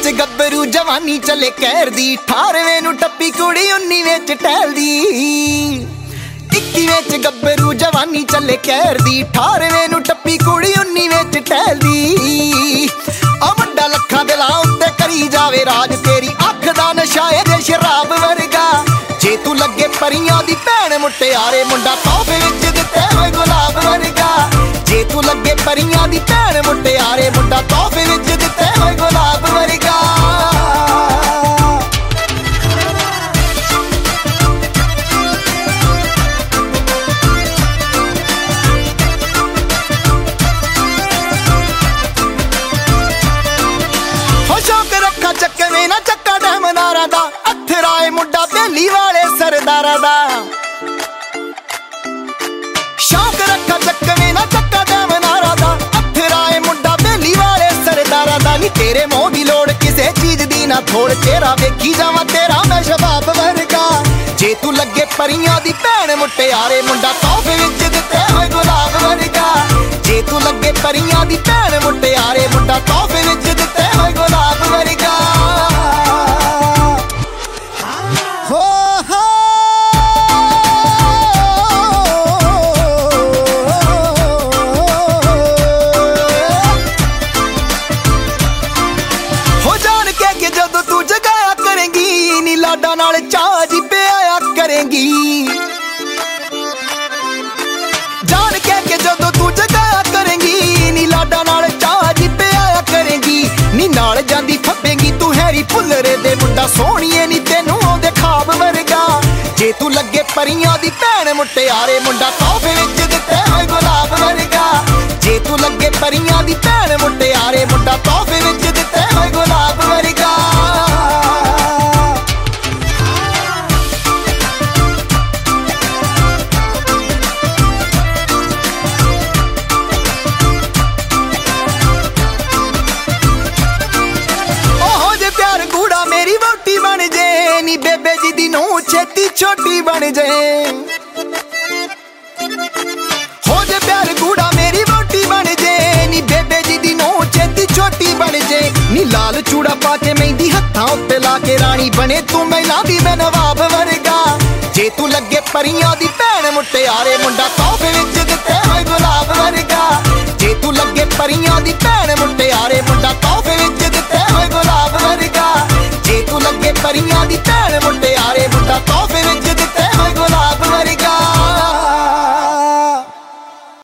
ਵਿੱਚ ਗੱਭਰੂ ਜਵਾਨੀ ਚੱਲੇ ਕਹਿਰ ਦੀ 18ਵੇਂ ਨੂੰ ਟੱਪੀ ਕੁੜੀ 19 ਵਿੱਚ ਟਹਿਲਦੀ 21 ਵਿੱਚ ਗੱਭਰੂ ਜਵਾਨੀ ਚੱਲੇ ਕਹਿਰ ਦੀ 18ਵੇਂ ਨੂੰ ਟੱਪੀ ਕੁੜੀ 19 ਵਿੱਚ ਟਹਿਲਦੀ ਆ ਮੁੰਡਾ ਲੱਖਾਂ ਦਿਲਾਂ ਉੱਤੇ ਕਰੀ ਜਾਵੇ ਰਾਜ ਤੇਰੀ ਅੱਖ ਦਾ ਨਸ਼ਾ ਏ ਜੇ ਸ਼ਰਾਬ ਵਰਗਾ ਜੇ ਤੂੰ ਲੱਗੇ ਪਰੀਆਂ ਦੀ ਭੈਣ ਮੁਟਿਆਰੇ ਮੁੰਡਾ ਤੋਹਫੇ ਵਿੱਚ ਦਿੱਤੇ ਹੋਏ ਗੁਲਾਬ ਵਰਗਾ ਜੇ ਤੂੰ ਲੱਗੇ ਪਰੀਆਂ ਦੀ ਭੈਣ ਮੁਟਿਆਰੇ ਮੁੰਡਾ ਤੋਹਫੇ ਵਿੱਚ ਦਿੱਤੇ ਹੋਏ ਗੁਲਾਬ ਵਰਗਾ ਹੋ ਸ਼ੌਕ ਰੱਖਾ ਚੱਕਵੇਂ ਨਾ ਚੱਕਾ ਡੈਮਨਾਰਾਂ ਦਾ ਅਥਰਾਏ ਮੁੰਡਾ ਬੇਲੀ ਵਾਲੇ ਸਰਦਾਰਾਂ ਦਾ ਸ਼ੌਕ ਰੱਖਾ ਚੱਕਵੇਂ ਨਾ ਚੱਕਾ ਡੈਮਨਾਰਾਂ ਦਾ ਅਥਰਾਏ ਮੁੰਡਾ ਬੇਲੀ ਵਾਲੇ ਸਰਦਾਰਾਂ ਦਾ ਨੀ ਤੇਰੇ ਮੋਹ ਦੀ ਲੋੜ ਕਿਸੇ ਚੀਜ਼ ਦੀ ਨਾ ਥੋੜ ਚਿਹਰਾ ਵੇਖੀ ਜਾਵਾਂ ਤੇਰਾ ਮੈਂ ਸ਼ਬਾਬ ਵਰਗਾ ਜੇ ਤੂੰ ਲੱਗੇ ਪਰੀਆਂ ਦੀ ਭੈਣ ਮੁਟਿਆਰੇ ਮੁੰਡਾ ਤੋਹਫੇ ਵਿੱਚ ਦਿੱਤੇ ਹੋਏ ਗੁਲਾਬ ਵਰਗਾ ਜੇ ਤੂੰ ਲੱਗੇ ਪਰੀਆਂ ਦੀ ਭੈਣ ਮੁਟਿਆਰੇ ਮੁੰਡਾ ਤੋਹਫੇ ਵਿੱਚ ਦਿੱਤੇ ਹੋਏ ਗੁਲਾਬ ਵਰਗਾ ਲਾਡਾ ਨਾਲ ਚਾਹ ਜੀ ਪਿਆਇਆ ਕਰੇਂਗੀ ਜਾਣ ਕੇ ਜਦੋਂ ਤੂੰ ਜਗਾਇਆ ਕਰੇਂਗੀ ਨੀ ਲਾਡਾ ਨਾਲ ਚਾਹ ਜੀ ਪਿਆਇਆ ਕਰੇਂਗੀ ਨੀ ਨਾਲ ਜਾਂਦੀ ਫੱਬੇਂਗੀ ਤੂੰ ਹੈਰੀ ਭੁੱਲਰੇ ਦੇ ਮੁੰਡਾ ਸੋਹਣੀਏ ਨੀ ਤੈਨੂੰ ਆਉਂਦੇ ਖਾਬ ਵਰਗਾ ਜੇ ਤੂੰ ਲੱਗੇ ਪਰੀਆਂ ਦੀ ਭੈਣ ਮੁਟਿਆਰੇ ਮੁੰਡਾ ਤੋਹਫੇ ਵਿੱਚ ਦਿੱਤੇ ਹੋਏ ਗੁਲਾਬ ਵਰਗਾ ਜੇ ਤੂੰ ਲੱਗੇ ਪਰੀਆਂ ਦੀ ਭੈਣ ਮੁਟਿਆਰੇ ਮੁੰਡਾ ਤੋਹਫੇ ਵਿੱਚ ਦਿੱਤੇ ਹੋਏ ਗੁਲਾਬ ਵਰਗਾ ਨੀ ਬੇਬੇ ਜੀ ਦੀ ਨੂੰ ਛੇਤੀ ਛੋਟੀ ਬਣ ਜਾਏ ਹੋ ਜੇ ਪਿਆਰ ਗੂੜਾ ਮੇਰੀ ਵੋਟੀ ਬਣ ਜੇ ਨੀ ਬੇਬੇ ਜੀ ਦੀ ਨੂੰ ਛੇਤੀ ਛੋਟੀ ਬਣ ਜੇ ਨੀ ਲਾਲ ਚੂੜਾ ਪਾ ਕੇ ਮਹਿੰਦੀ ਹੱਥਾਂ ਉੱਤੇ ਲਾ ਕੇ ਰਾਣੀ ਬਣੇ ਤੂੰ ਮਹਿਲਾ ਦੀ ਮੈਂ ਨਵਾਬ ਵਰਗਾ ਜੇ ਤੂੰ ਲੱਗੇ ਪਰੀਆਂ ਦੀ ਭੈਣ ਮੁਟਿਆਰੇ ਮੁੰਡਾ ਤੋਹਫੇ ਵਿੱਚ ਦਿੱਤੇ ਹੋਏ ਗੁਲਾਬ ਵਰਗਾ ਜੇ ਤੂੰ ਲੱਗੇ ਪਰੀਆਂ ਦੀ ਭੈਣ ਮੁਟਿਆਰੇ ਮੁੰਡਾ ਤੋਹਫੇ ਵਿੱਚ ਦਿੱਤੇ ਹੋਏ ਗੁਲਾਬ ਵਰਗਾ ਜੇ ਤੂੰ ਲੱਗੇ ਪਰੀਆਂ ਦੀ ਭੈਣ ਮੁਟਿਆਰੇ ਮੁੰਡਾ